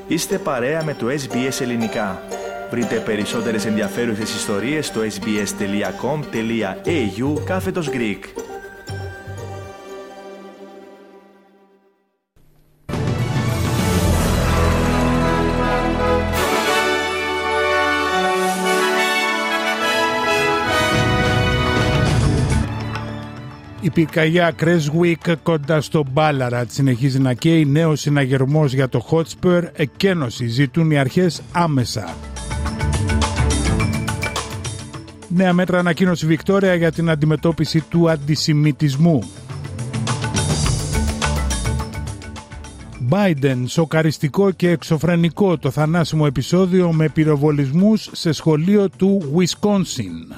Είστε παρέα με το SBS Ελληνικά. Βρείτε περισσότερες ενδιαφέρουσες ιστορίες στο sbs.com.au/Greek. Η πυρκαγιά Creswick κοντά στο Ballarat συνεχίζει να καίει. Νέος συναγερμός για το Hotspur. Εκένωση ζητούν οι αρχές άμεσα. Νέα μέτρα ανακοίνωσε η Βικτόρια για την αντιμετώπιση του αντισημιτισμού. Biden, σοκαριστικό και εξωφρενικό το θανάσιμο επεισόδιο με πυροβολισμούς σε σχολείο του Wisconsin.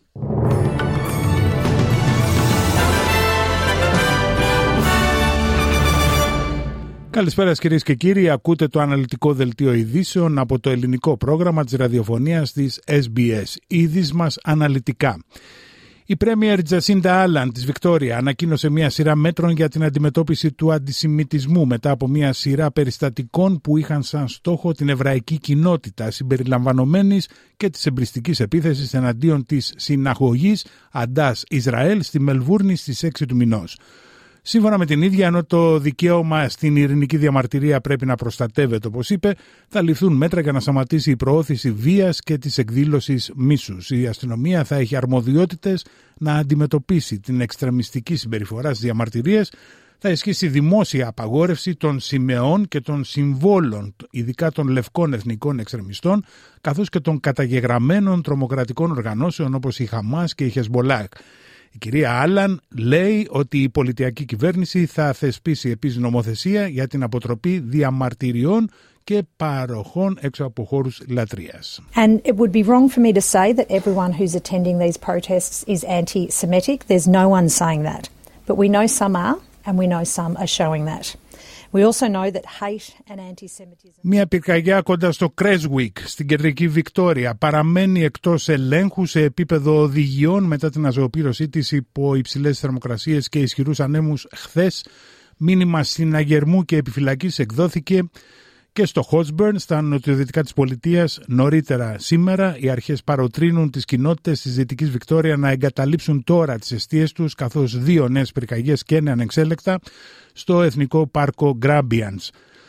Καλησπέρα κυρίες και κύριοι, ακούτε το αναλυτικό δελτίο ειδήσεων από το ελληνικό πρόγραμμα της ραδιοφωνίας της SBS. Είδης μας αναλυτικά. Η Πρέμιερ Τζασίντα Άλαν της Βικτόρια ανακοίνωσε μια σειρά μέτρων για την αντιμετώπιση του αντισημιτισμού μετά από μια σειρά περιστατικών που είχαν σαν στόχο την εβραϊκή κοινότητα συμπεριλαμβανομένης και της εμπριστικής επίθεσης εναντίον της συναγωγής Αντάς Ισραήλ στη Μελβούρνη στις 6 του μηνός. Σύμφωνα με την ίδια, ενώ το δικαίωμα στην ειρηνική διαμαρτυρία πρέπει να προστατεύεται, όπως είπε, θα ληφθούν μέτρα για να σταματήσει η προώθηση βίας και της εκδήλωσης μίσους. Η αστυνομία θα έχει αρμοδιότητες να αντιμετωπίσει την εξτρεμιστική συμπεριφορά στις διαμαρτυρίες, θα ισχύσει δημόσια απαγόρευση των σημεών και των συμβόλων, ειδικά των λευκών εθνικών εξτρεμιστών, καθώς και των καταγεγραμμένων τρομοκρατικών οργανώσεων όπως η Χαμάς και η Χεσμολάχ. Η κυρία Άλαν λέει ότι η πολιτιακή κυβέρνηση θα θεσπίσει επίσης νομοθεσία για την αποτροπή διαμαρτυριών και παροχών έξω από χώρους λατρείας. And it would be wrong for me to say that everyone who's attending these protests is anti-Semitic. There's no one saying that. But we know some are, and we know some are showing that. We also know that hate and anti-Semitism... Μια πυρκαγιά κοντά στο Creswick στην κεντρική Βικτόρια παραμένει εκτός ελέγχου σε επίπεδο οδηγιών μετά την αζωοπύρωσή της υπό υψηλές θερμοκρασίες και ισχυρούς ανέμους χθες. Μήνυμα συναγερμού και επιφυλακής εκδόθηκε και στο Hotspur, στα νοτιοδυτικά της πολιτείας. Νωρίτερα σήμερα οι αρχές παροτρύνουν τις κοινότητες της Δυτικής Βικτόρια να εγκαταλείψουν τώρα τις εστίες τους, καθώς 2 νέες πυρκαγιές καίνε ανεξέλεκτα στο Εθνικό Πάρκο Grampians.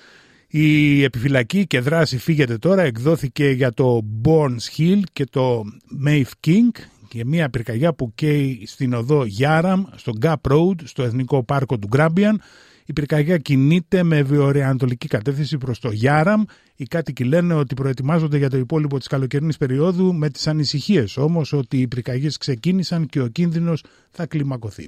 Η επιφυλακή και δράση φύγεται τώρα εκδόθηκε για το Bournes Hill και το Maeve King και μια πυρκαγιά που καίει στην οδό Yarram στο Gap Road στο Εθνικό Πάρκο του Grampian. Η πυρκαγιά κινείται με βορειοανατολική κατεύθυνση προς το Yarram. Οι κάτοικοι λένε ότι προετοιμάζονται για το υπόλοιπο της καλοκαιρινής περίοδου, με τις ανησυχίες όμως ότι οι πυρκαγιές ξεκίνησαν και ο κίνδυνος θα κλιμακωθεί.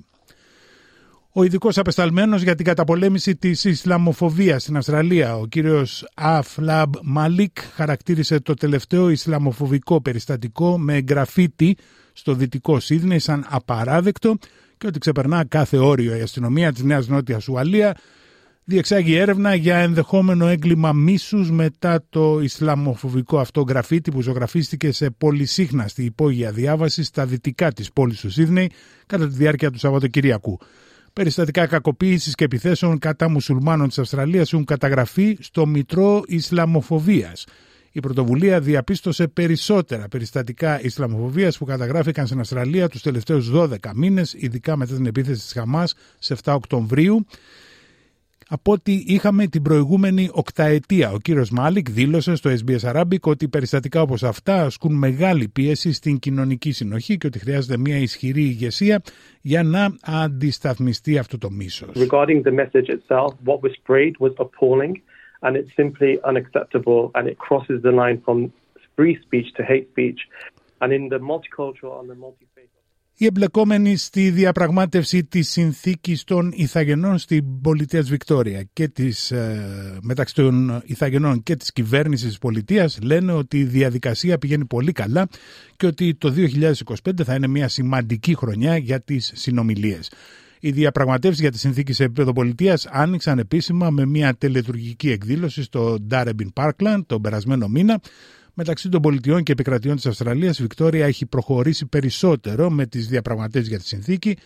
Ο ειδικός απεσταλμένος για την καταπολέμηση της Ισλαμοφοβίας στην Αυστραλία, ο κύριος Αφλαμπ Μαλίκ, χαρακτήρισε το τελευταίο Ισλαμοφοβικό περιστατικό με γκραφίτι στο δυτικό Σίδνεϊ σαν απαράδεκτο και ότι ξεπερνά κάθε όριο. Η αστυνομία της Νέας Νότιας Ουαλία διεξάγει έρευνα για ενδεχόμενο έγκλημα μίσους μετά το Ισλαμοφοβικό αυτό γραφίτι που ζωγραφίστηκε σε πολυσύχναστη υπόγεια διάβαση στα δυτικά της πόλης του Σίδνεϊ κατά τη διάρκεια του Σαββατοκυριακού. Περιστατικά κακοποίησης και επιθέσεων κατά μουσουλμάνων της Αυστραλίας έχουν καταγραφεί στο Μητρό Ισλαμοφοβίας. Η πρωτοβουλία διαπίστωσε περισσότερα περιστατικά Ισλαμοφοβίας που καταγράφηκαν στην Αυστραλία τους τελευταίους 12 μήνες, ειδικά μετά την επίθεση της Χαμάς σε 7 Οκτωβρίου, από ό,τι είχαμε την προηγούμενη οκταετία. Ο κύριος Μάλικ δήλωσε στο SBS Arabic ότι περιστατικά όπως αυτά ασκούν μεγάλη πίεση στην κοινωνική συνοχή και ότι χρειάζεται μια ισχυρή ηγεσία για να αντισταθμιστεί αυτό το μίσος. Regarding the message itself, what was sprayed was appalling and it's simply unacceptable and it crosses the line from free speech to hate speech. And in the multicultural and the multi-faith. Οι εμπλεκόμενοι στη διαπραγμάτευση της συνθήκης των Ιθαγενών στην πολιτεία της Βικτόρια και μεταξύ των Ιθαγενών και της κυβέρνησης της πολιτείας λένε ότι η διαδικασία πηγαίνει πολύ καλά και ότι το 2025 θα είναι μια σημαντική χρονιά για τις συνομιλίες. Οι διαπραγματεύσεις για τη συνθήκη σε επίπεδο πολιτείας άνοιξαν επίσημα με μια τελετουργική εκδήλωση στο Darebin Parkland τον περασμένο μήνα. Μεταξύ των πολιτιών και επικρατιών της Αυστραλίας, η Βικτόρια έχει προχωρήσει περισσότερο με τις διαπραγματεύσεις για τη συνθήκη.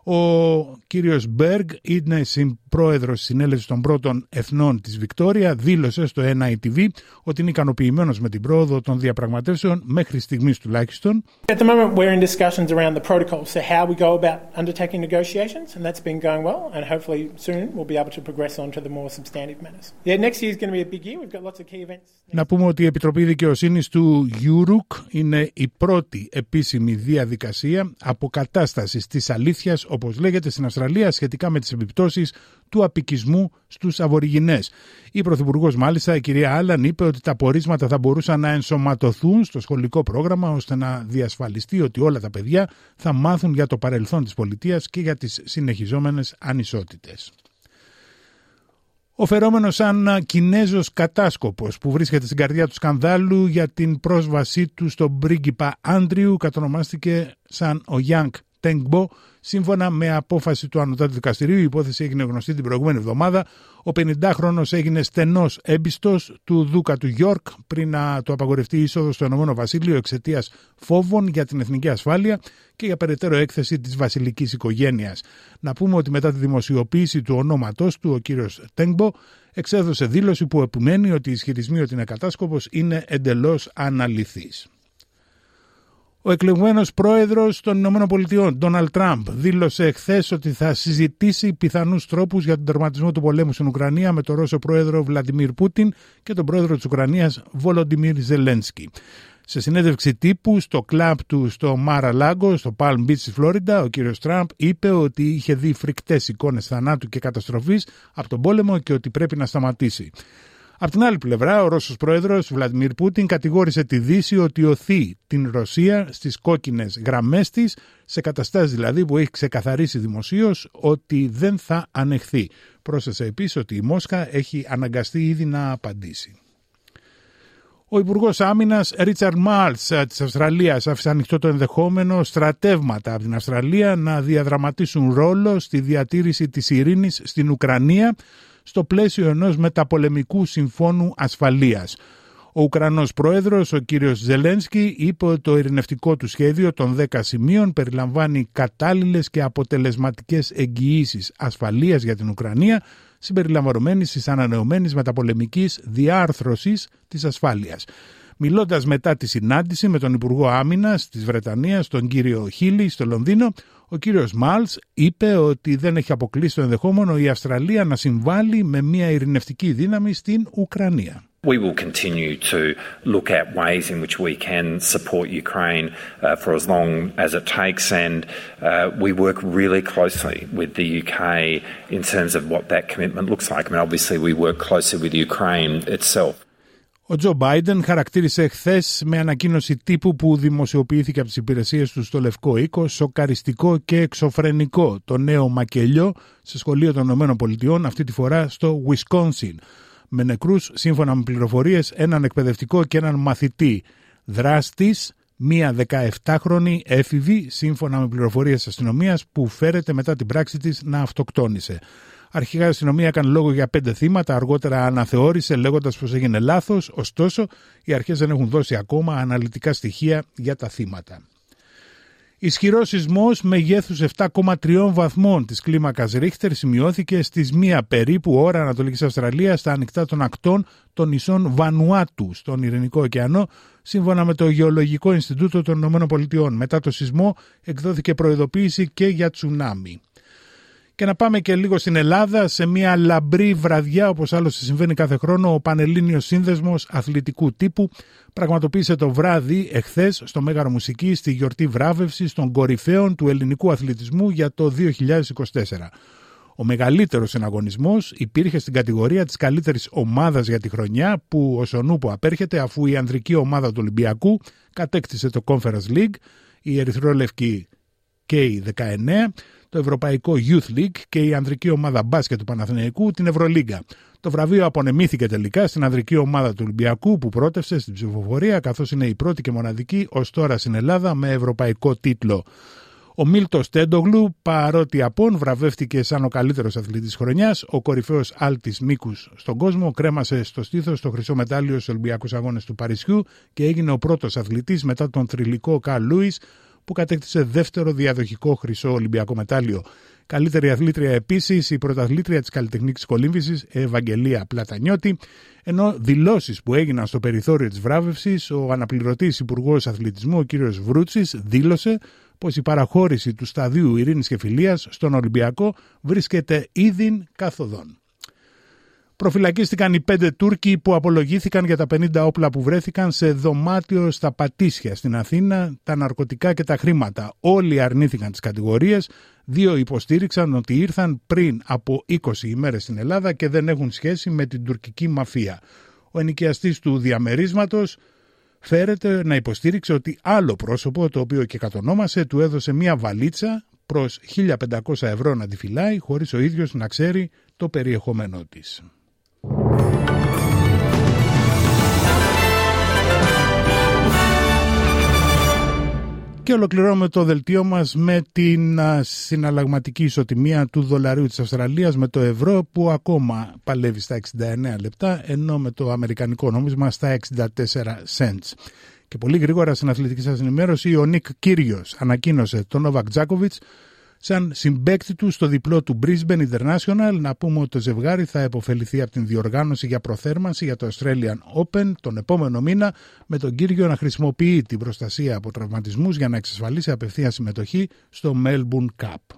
Ο κύριος Μπέργκ είναι πρόεδρος της Συνέλευσης των Πρώτων Εθνών της Βικτόρια, δήλωσε στο NITV ότι είναι ικανοποιημένος με την πρόοδο των διαπραγματεύσεων μέχρι στιγμής τουλάχιστον. At the moment we're in discussions around the protocols, so how we go about undertaking negotiations, and that's been going well, and hopefully soon we'll be able to progress on to the more substantive matters. Yeah, next year is going to be a big year. We've got lots of key events. Να πούμε ότι η Επιτροπή Δικαιοσύνης του Γιουρουκ είναι η πρώτη επίσημη διαδικασία αποκατάστασης της αλήθειας, όπως λέγεται στην Αυστραλία, σχετικά με τις επιπτώσεις του απικισμού στους Αβοριγινές. Η Πρωθυπουργός, μάλιστα, η κυρία Άλαν, είπε ότι τα πορίσματα θα μπορούσαν να ενσωματωθούν στο σχολικό πρόγραμμα ώστε να διασφαλιστεί ότι όλα τα παιδιά θα μάθουν για το παρελθόν της πολιτείας και για τις συνεχιζόμενες ανισότητες. Ο φερόμενος σαν Κινέζος κατάσκοπος που βρίσκεται στην καρδιά του σκανδάλου για την πρόσβασή του στον πρίγκιπα Άντριου κατονομάστηκε σαν ο Γιάνγκ Τέγκμπο. Σύμφωνα με απόφαση του Ανωτάτου Δικαστηρίου, η υπόθεση έγινε γνωστή την προηγούμενη εβδομάδα. Ο 50χρονος έγινε στενός έμπιστος του Δούκα του Γιόρκ πριν να του απαγορευτεί η είσοδος στο Ηνωμένο Βασίλειο εξαιτίας φόβων για την εθνική ασφάλεια και για περαιτέρω έκθεση της βασιλικής οικογένειας. Να πούμε ότι μετά τη δημοσιοποίηση του ονόματός του, ο κύριος Τέγκμπο εξέδωσε δήλωση που επιμένει ότι οι ισχυρισμοί ότι είναι κατάσκοπος είναι εντελώς αναλυθείς. Ο εκλεγμένος πρόεδρος των ΗΠΑ, Ντόναλντ Τραμπ, δήλωσε χθες ότι θα συζητήσει πιθανούς τρόπους για τον τερματισμό του πολέμου στην Ουκρανία με τον Ρώσο πρόεδρο Βλαντιμίρ Πούτιν και τον πρόεδρο της Ουκρανίας Βολοντιμίρ Ζελένσκι. Σε συνέντευξη τύπου στο κλαμπ του στο Μάρα-Λάγκο, στο Palm Beach στη Φλόριντα, ο κύριος Τραμπ είπε ότι είχε δει φρικτές εικόνες θανάτου και καταστροφής από τον πόλεμο και ότι πρέπει να σταματήσει. Απ' την άλλη πλευρά, ο Ρώσος πρόεδρος Βλαντιμίρ Πούτιν κατηγόρησε τη Δύση ότι οθεί την Ρωσία στις κόκκινες γραμμές της, σε καταστάσεις δηλαδή που έχει ξεκαθαρίσει δημοσίως ότι δεν θα ανεχθεί. Πρόσθεσε επίσης ότι η Μόσχα έχει αναγκαστεί ήδη να απαντήσει. Ο Υπουργός Άμυνας Ρίτσαρντ Μάλτς της Αυστραλίας άφησε ανοιχτό το ενδεχόμενο στρατεύματα από την Αυστραλία να διαδραματίσουν ρόλο στη διατήρηση της ειρήνης στην Ουκρανία στο πλαίσιο ενός μεταπολεμικού συμφώνου ασφαλείας. Ο Ουκρανός πρόεδρος, ο κύριος Ζελένσκι, είπε ότι το ειρηνευτικό του σχέδιο των 10 σημείων περιλαμβάνει κατάλληλες και αποτελεσματικές εγγυήσεις ασφαλείας για την Ουκρανία, συμπεριλαμβανομένης της ανανεωμένης μεταπολεμικής διάρθρωσης της ασφάλειας. Μιλώντας μετά τη συνάντηση με τον Υπουργό Άμυνας της Βρετανίας, τον κύριο Χίλι, στο Λονδίνο, ο κύριος Μάλτς είπε ότι δεν έχει αποκλείσει το ενδεχόμενο η Αυστραλία να συμβάλλει με μια ειρηνευτική δύναμη στην Ουκρανία. We will continue to look at ways in which we can support Ukraine for as long as it takes, and we work really closely with the UK in terms of what that commitment looks like. I mean, obviously we work closely with Ukraine itself. Ο Τζο Μπάιντεν χαρακτήρισε χθες με ανακοίνωση τύπου που δημοσιοποιήθηκε από τις υπηρεσίες του στο Λευκό Οίκο σοκαριστικό και εξωφρενικό το νέο μακελιό σε σχολείο των ΗΠΑ, αυτή τη φορά στο Wisconsin. Με νεκρούς, σύμφωνα με πληροφορίες, έναν εκπαιδευτικό και έναν μαθητή. Δράστης, μία 17χρονη έφηβη, σύμφωνα με πληροφορίες αστυνομίας, που φέρεται μετά την πράξη της να αυτοκτόνησε. Αρχικά η αστυνομία έκανε λόγο για 5 θύματα, αργότερα αναθεώρησε λέγοντας πως έγινε λάθος, ωστόσο οι αρχές δεν έχουν δώσει ακόμα αναλυτικά στοιχεία για τα θύματα. Ισχυρός σεισμός μεγέθους 7,3 βαθμών της κλίμακας Ρίχτερ σημειώθηκε στις 1 περίπου ώρα Ανατολικής Αυστραλίας στα ανοιχτά των ακτών των νησών Βανουάτου στον Ειρηνικό ωκεανό, σύμφωνα με το Γεωλογικό Ινστιτούτο των ΗΠΑ. Μετά το σεισμό εκδόθηκε προειδοποίηση και για τσουνάμι. Και να πάμε και λίγο στην Ελλάδα, σε μια λαμπρή βραδιά, όπως άλλωστε συμβαίνει κάθε χρόνο, ο Πανελλήνιος Σύνδεσμος Αθλητικού Τύπου πραγματοποίησε το βράδυ εχθές στο Μέγαρο Μουσικής τη γιορτή βράβευσης των κορυφαίων του ελληνικού αθλητισμού για το 2024. Ο μεγαλύτερος συναγωνισμός υπήρχε στην κατηγορία της καλύτερης ομάδας για τη χρονιά, που ως ο νου που απέρχεται, αφού η ανδρική ομάδα του Ολυμπιακού κατέκτησε το Conference League, η ερυθρόλευκη K19, το Ευρωπαϊκό Youth League και η ανδρική ομάδα μπάσκετ του Παναθηναϊκού την Ευρωλίγκα. Το βραβείο απονεμήθηκε τελικά στην ανδρική ομάδα του Ολυμπιακού, που πρότευσε στην ψηφοφορία, καθώς είναι η πρώτη και μοναδική ως τώρα στην Ελλάδα με ευρωπαϊκό τίτλο. Ο Μίλτος Τέντογλου, παρότι απόν, βραβεύτηκε σαν ο καλύτερος αθλητής χρονιάς. Ο κορυφαίος άλτης μήκους στον κόσμο κρέμασε στο στήθος το χρυσό μετάλλιο στους Ολυμπιακούς Αγώνες του Παρισιού και έγινε ο πρώτος αθλητής μετά τον θρυλικό Καρλ Λούις που κατέκτησε δεύτερο διαδοχικό χρυσό Ολυμπιακό μετάλλιο. Καλύτερη αθλήτρια επίσης η πρωταθλήτρια της καλλιτεχνικής κολύμβησης Ευαγγελία Πλατανιώτη, ενώ δηλώσεις που έγιναν στο περιθώριο της βράβευσης, ο αναπληρωτής Υπουργός Αθλητισμού, ο κ. Βρούτσης, δήλωσε πως η παραχώρηση του σταδίου ειρήνης και φιλίας στον Ολυμπιακό βρίσκεται ήδη καθοδόν. Προφυλακίστηκαν οι 5 Τούρκοι που απολογήθηκαν για τα 50 όπλα που βρέθηκαν σε δωμάτιο στα Πατήσια στην Αθήνα, τα ναρκωτικά και τα χρήματα. Όλοι αρνήθηκαν τις κατηγορίες, 2 υποστήριξαν ότι ήρθαν πριν από 20 ημέρες στην Ελλάδα και δεν έχουν σχέση με την τουρκική μαφία. Ο ενοικιαστής του διαμερίσματος φέρεται να υποστήριξε ότι άλλο πρόσωπο, το οποίο και κατονόμασε, του έδωσε μια βαλίτσα προς 1.500 ευρώ να τη φυλάει, χωρίς ο ίδιος να ξέρει το περιεχόμενό της. Και ολοκληρώνουμε το δελτίο μας με την συναλλαγματική ισοτιμία του δολαρίου της Αυστραλίας με το ευρώ, που ακόμα παλεύει στα 69 λεπτά, ενώ με το αμερικανικό νόμισμα στα 64 cents. Και πολύ γρήγορα στην αθλητική σας ενημέρωση, ο Νικ Κύριος ανακοίνωσε τον Νόβακ Τζόκοβιτς σαν συμπαίκτη του στο διπλό του Brisbane International. Να πούμε ότι το ζευγάρι θα επωφεληθεί από την διοργάνωση για προθέρμανση για το Australian Open τον επόμενο μήνα, με τον Κύριο να χρησιμοποιεί την προστασία από τραυματισμούς για να εξασφαλίσει απευθείας συμμετοχή στο Melbourne Cup.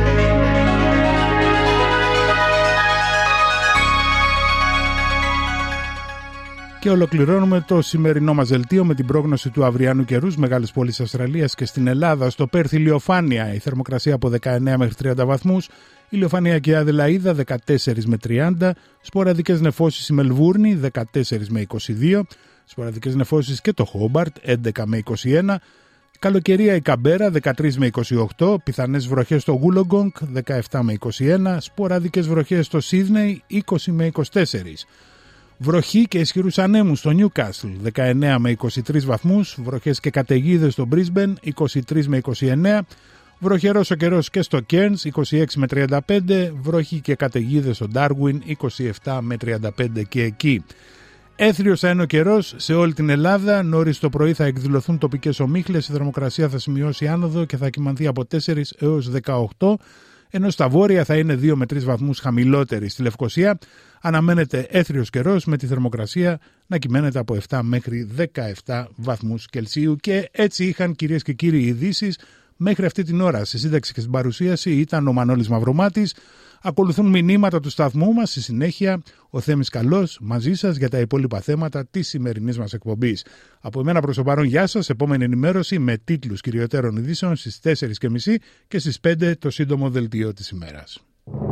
Και ολοκληρώνουμε το σημερινό μας δελτίο με την πρόγνωση του αυριανού καιρού. Μεγάλες πόλεις Αυστραλίας και στην Ελλάδα. Στο Πέρθ ηλιοφάνεια, η θερμοκρασία από 19 μέχρι 30 βαθμούς. Ηλιοφάνεια και Αδελαΐδα 14 με 30. Σποραδικές νεφώσεις η Μελβούρνη 14 με 22. Σποραδικές νεφώσεις και το Χόμπαρτ 11 με 21. Καλοκαιρία η Καμπέρα 13 με 28. Πιθανές βροχές στο Wollongong 17 με 21. Σποραδικές βροχές στο Σίδνεϊ 20 με 24. Βροχή και ισχυρούς ανέμους στο Νιούκασλ 19 με 23 βαθμούς, βροχές και καταιγίδες στο Brisbane 23 με 29, βροχερός ο καιρός και στο Cairns 26 με 35, βροχή και καταιγίδες στο Darwin 27 με 35 και εκεί. Έθριος θα είναι ο καιρός σε όλη την Ελλάδα, νωρίς το πρωί θα εκδηλωθούν τοπικές ομίχλες, η θερμοκρασία θα σημειώσει άνοδο και θα κυμανθεί από 4 έως 18, ενώ στα βόρεια θα είναι 2 με 3 βαθμούς χαμηλότερη. Στη Λευκοσία αναμένεται έθριος καιρός με τη θερμοκρασία να κυμαίνεται από 7 μέχρι 17 βαθμούς Κελσίου. Και έτσι είχαν, κυρίες και κύριοι, οι ειδήσεις μέχρι αυτή την ώρα. Στη σύνταξη και στην παρουσίαση ήταν ο Μανώλης Μαυρομάτης. Ακολουθούν μηνύματα του σταθμού μας. Στη συνέχεια ο Θέμης Καλός μαζί σας για τα υπόλοιπα θέματα της σημερινής μας εκπομπής. Από εμένα προς το παρόν, γεια σας. Επόμενη ενημέρωση με τίτλους κυριωτέρων ειδήσεων στις 4.30 και στις 5 το σύντομο δελτίο της ημέρας.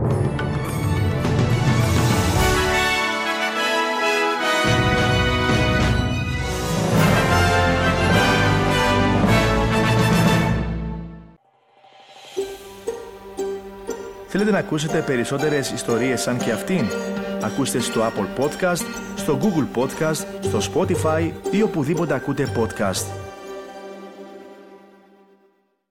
Θέλετε να ακούσετε περισσότερες ιστορίες σαν και αυτήν? Ακούστε στο Apple Podcast, στο Google Podcast, στο Spotify ή οπουδήποτε ακούτε podcast.